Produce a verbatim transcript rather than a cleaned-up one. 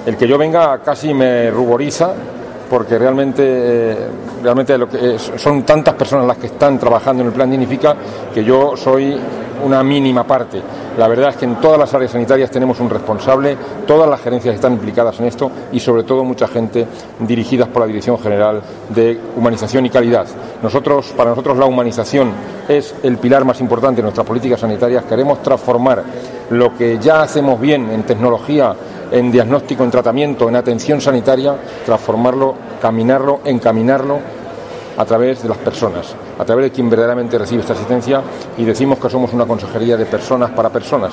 El que yo venga casi me ruboriza, porque realmente, realmente lo que es, son tantas personas las que están trabajando en el plan Dignifica que yo soy una mínima parte. La verdad es que en todas las áreas sanitarias tenemos un responsable, todas las gerencias están implicadas en esto y sobre todo mucha gente dirigidas por la Dirección General de Humanización y Calidad. Nosotros, para nosotros la humanización es el pilar más importante de nuestras políticas sanitarias. Queremos transformar lo que ya hacemos bien en tecnología, en diagnóstico, en tratamiento, en atención sanitaria, transformarlo, caminarlo, encaminarlo a través de las personas, a través de quien verdaderamente recibe esta asistencia, y decimos que somos una consejería de personas para personas.